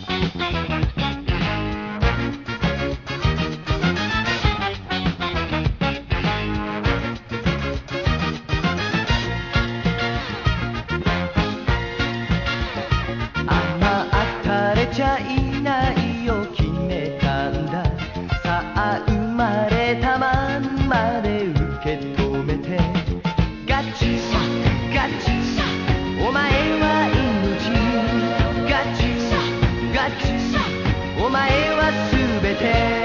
ちゃいないよ決めたんだ。さあ生まれたまんまで受け止めて、ガチガチお前は命、ガチガチお前は全て。